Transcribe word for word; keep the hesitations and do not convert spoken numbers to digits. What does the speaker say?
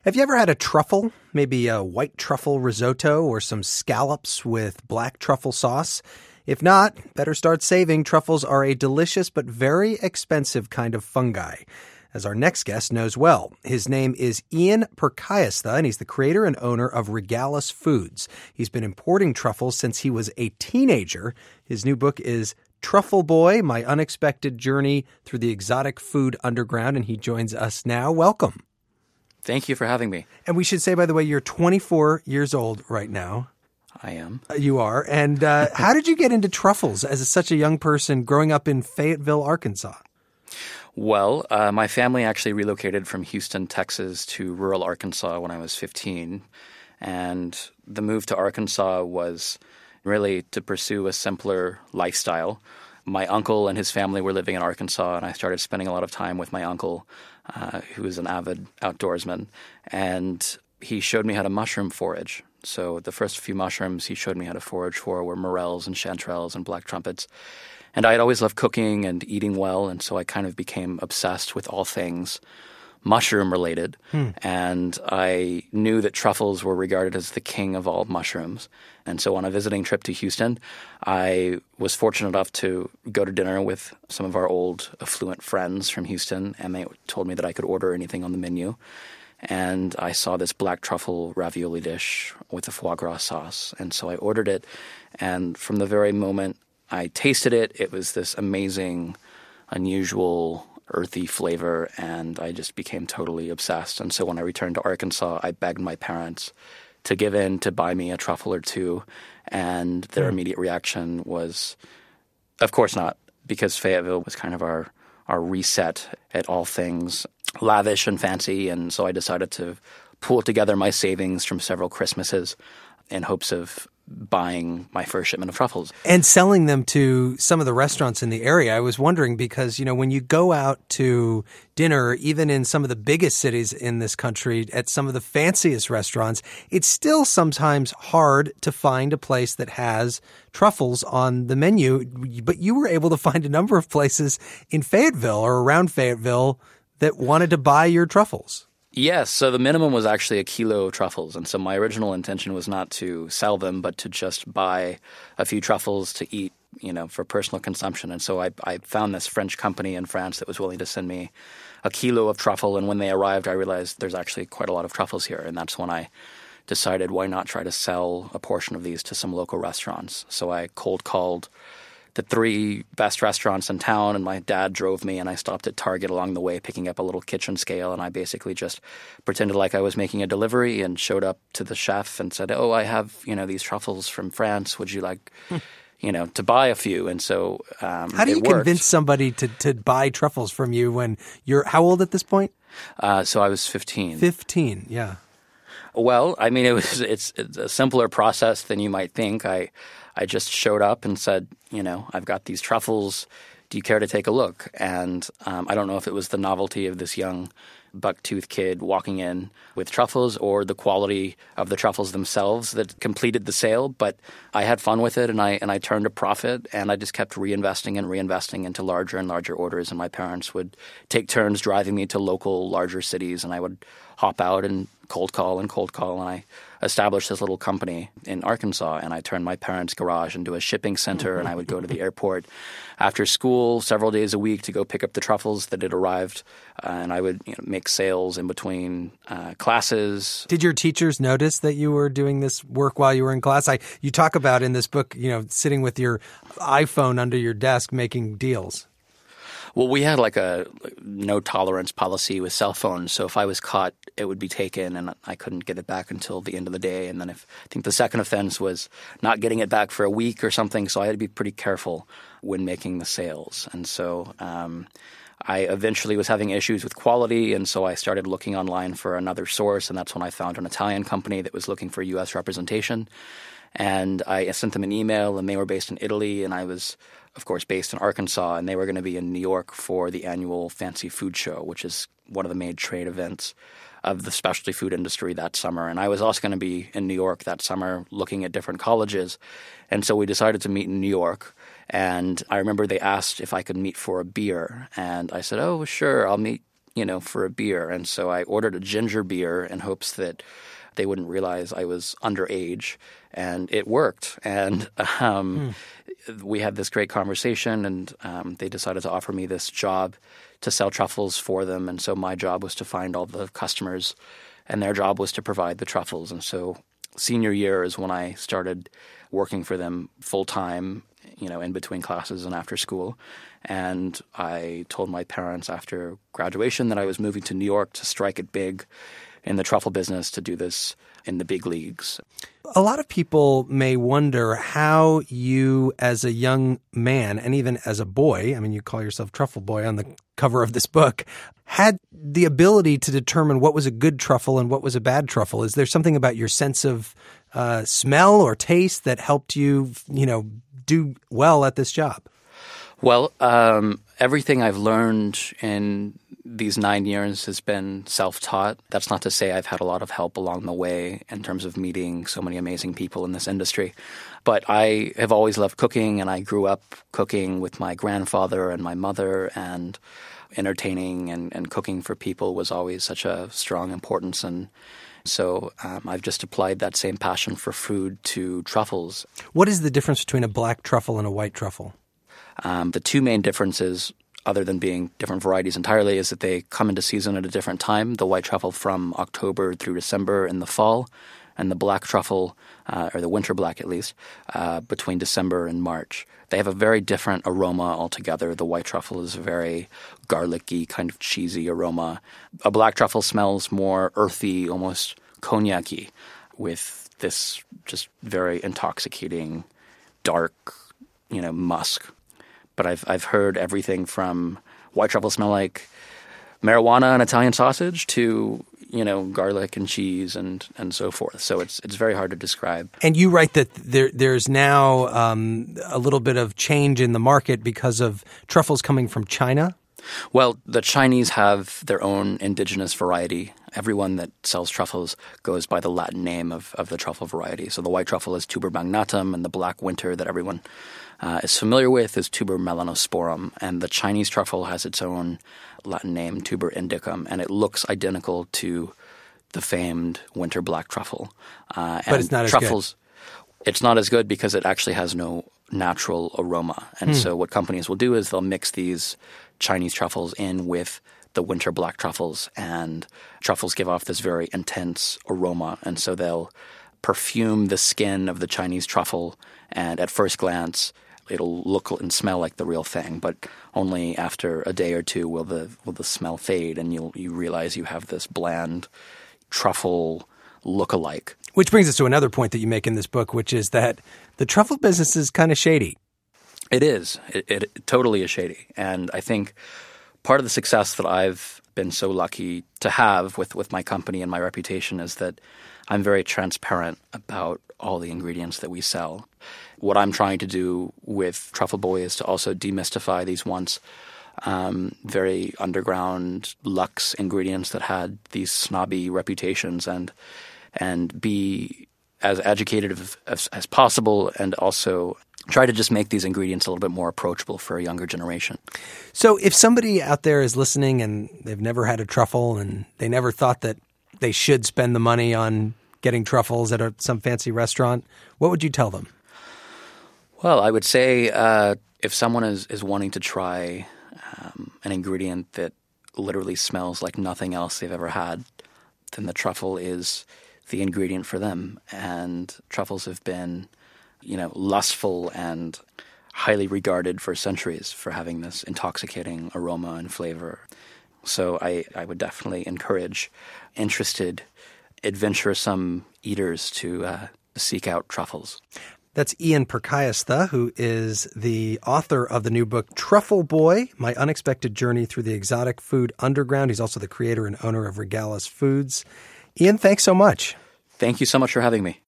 Have you ever had a truffle? Maybe a white truffle risotto or some scallops with black truffle sauce? If not, better start saving. Truffles are a delicious but very expensive kind of fungi, as our next guest knows well. His name is Ian Purkayastha, and he's the creator and owner of Regalis Foods. He's been importing truffles since he was a teenager. His new book is Truffle Boy, My Unexpected Journey Through the Exotic Food Underground, and he joins us now. Welcome. Thank you for having me. And we should say, by the way, you're twenty-four years old right now. I am. Uh, you are. And uh, how did you get into truffles as a, such a young person growing up in Fayetteville, Arkansas? Well, uh, my family actually relocated from Houston, Texas to rural Arkansas when I was fifteen. And the move to Arkansas was really to pursue a simpler lifestyle. My uncle and his family were living in Arkansas, and I started spending a lot of time with my uncle, uh, who was an avid outdoorsman. And he showed me how to mushroom forage. So the first few mushrooms he showed me how to forage for were morels and chanterelles and black trumpets. And I had always loved cooking and eating well, and so I kind of became obsessed with all things mushroom-related. Hmm. And I knew that truffles were regarded as the king of all mushrooms. And so on a visiting trip to Houston, I was fortunate enough to go to dinner with some of our old affluent friends from Houston, and they told me that I could order anything on the menu. And I saw this black truffle ravioli dish with a foie gras sauce. And so I ordered it, and from the very moment I tasted it, it was this amazing, unusual, earthy flavor, and I just became totally obsessed. And so when I returned to Arkansas, I begged my parents to give in, to buy me a truffle or two, and their mm. immediate reaction was, of course not, because Fayetteville was kind of our, our reset at all things lavish and fancy, and so I decided to pool together my savings from several Christmases in hopes of buying my first shipment of truffles. And selling them to some of the restaurants in the area. I was wondering because, you know, when you go out to dinner, even in some of the biggest cities in this country, at some of the fanciest restaurants, it's still sometimes hard to find a place that has truffles on the menu. But you were able to find a number of places in Fayetteville or around Fayetteville that wanted to buy your truffles. Yes, so the minimum was actually a kilo of truffles, and so my original intention was not to sell them, but to just buy a few truffles to eat, you know, for personal consumption. And so I, I found this French company in France that was willing to send me a kilo of truffle, and when they arrived, I realized there's actually quite a lot of truffles here, and that's when I decided why not try to sell a portion of these to some local restaurants. So I cold called the three best restaurants in town, and my dad drove me, and I stopped at Target along the way picking up a little kitchen scale, and I basically just pretended like I was making a delivery and showed up to the chef and said, oh, I have, you know, these truffles from France. Would you like, you know, to buy a few? And so um, How do you it worked. convince somebody to, to buy truffles from you when you're how old at this point? Uh, so I was fifteen. fifteen, yeah. Well, I mean, it was it's, it's a simpler process than you might think. I I just showed up and said, you know, I've got these truffles. Do you care to take a look? And um, I don't know if it was the novelty of this young buck-toothed kid walking in with truffles or the quality of the truffles themselves that completed the sale, but I had fun with it, and I and I turned a profit, and I just kept reinvesting and reinvesting into larger and larger orders, and my parents would take turns driving me to local larger cities, and I would hop out and cold call and cold call, and I established this little company in Arkansas, and I turned my parents' garage into a shipping center, and I would go to the airport after school several days a week to go pick up the truffles that had arrived, uh, and I would you know, make sales in between uh, classes. Did your teachers notice that you were doing this work while you were in class? I you talk about in this book, you know, sitting with your iPhone under your desk making deals. Well, we had like a no tolerance policy with cell phones. So if I was caught, it would be taken and I couldn't get it back until the end of the day. And then if I think the second offense was not getting it back for a week or something. So I had to be pretty careful when making the sales. And so um, I eventually was having issues with quality. And so I started looking online for another source. And that's when I found an Italian company that was looking for U S representation. And I sent them an email, and they were based in Italy, and I was, of course, based in Arkansas, and they were going to be in New York for the annual Fancy Food Show, which is one of the main trade events of the specialty food industry that summer. And I was also going to be in New York that summer looking at different colleges. And so we decided to meet in New York. And I remember they asked if I could meet for a beer. And I said, oh, sure, I'll meet you know, for a beer. And so I ordered a ginger beer in hopes that they wouldn't realize I was underage, and it worked. And um, hmm. we had this great conversation, and um, they decided to offer me this job to sell truffles for them. And so my job was to find all the customers, and their job was to provide the truffles. And so senior year is when I started working for them full time, you know, in between classes and after school. And I told my parents after graduation that I was moving to New York to strike it big in the truffle business, to do this in the big leagues. A lot of people may wonder how you, as a young man, and even as a boy, I mean, you call yourself Truffle Boy on the cover of this book, had the ability to determine what was a good truffle and what was a bad truffle. Is there something about your sense of uh, smell or taste that helped you, you know, do well at this job? Well, um, everything I've learned in these nine years has been self-taught. That's not to say I've had a lot of help along the way in terms of meeting so many amazing people in this industry. But I have always loved cooking, and I grew up cooking with my grandfather and my mother, and entertaining and, and cooking for people was always such a strong importance. And so um, I've just applied that same passion for food to truffles. What is the difference between a black truffle and a white truffle? Um, the two main differences, other than being different varieties entirely, is that they come into season at a different time. The white truffle from October through December in the fall, and the black truffle, uh, or the winter black at least, uh, between December and March. They have a very different aroma altogether. The white truffle is a very garlicky, kind of cheesy aroma. A black truffle smells more earthy, almost cognac-y, with this just very intoxicating, dark, you know, musk. But I've I've heard everything from white truffle smell like marijuana and Italian sausage to, you know, garlic and cheese and, and so forth. So it's it's very hard to describe. And you write that there there's now um, a little bit of change in the market because of truffles coming from China? Well, the Chinese have their own indigenous variety. Everyone that sells truffles goes by the Latin name of, of the truffle variety. So the white truffle is Tuber magnatum, and the black winter that everyone uh, is familiar with is Tuber melanosporum. And the Chinese truffle has its own Latin name, Tuber indicum, and it looks identical to the famed winter black truffle. Uh, but it's not truffles, as good. It's not as good because it actually has no natural aroma. And hmm. so what companies will do is they'll mix these Chinese truffles in with the winter black truffles, and truffles give off this very intense aroma, and so they'll perfume the skin of the Chinese truffle, and at first glance it'll look and smell like the real thing, but only after a day or two will the will the smell fade, and you'll you realize you have this bland truffle look-alike. Which brings us to another point that you make in this book, which is that the truffle business is kind of shady. It is. It, it totally is shady. And I think part of the success that I've been so lucky to have with, with my company and my reputation is that I'm very transparent about all the ingredients that we sell. What I'm trying to do with Truffle Boy is to also demystify these once um, very underground luxe ingredients that had these snobby reputations, and and be as educated as, as, as possible, and also try to just make these ingredients a little bit more approachable for a younger generation. So if somebody out there is listening and they've never had a truffle and they never thought that they should spend the money on getting truffles at a, some fancy restaurant, what would you tell them? Well, I would say uh, if someone is, is wanting to try um, an ingredient that literally smells like nothing else they've ever had, then the truffle is the ingredient for them. And truffles have been, you know, lustful and highly regarded for centuries for having this intoxicating aroma and flavor. So I, I would definitely encourage interested, adventuresome eaters to uh, seek out truffles. That's Ian Perkayastha, who is the author of the new book, Truffle Boy, My Unexpected Journey Through the Exotic Food Underground. He's also the creator and owner of Regalis Foods. Ian, thanks so much. Thank you so much for having me.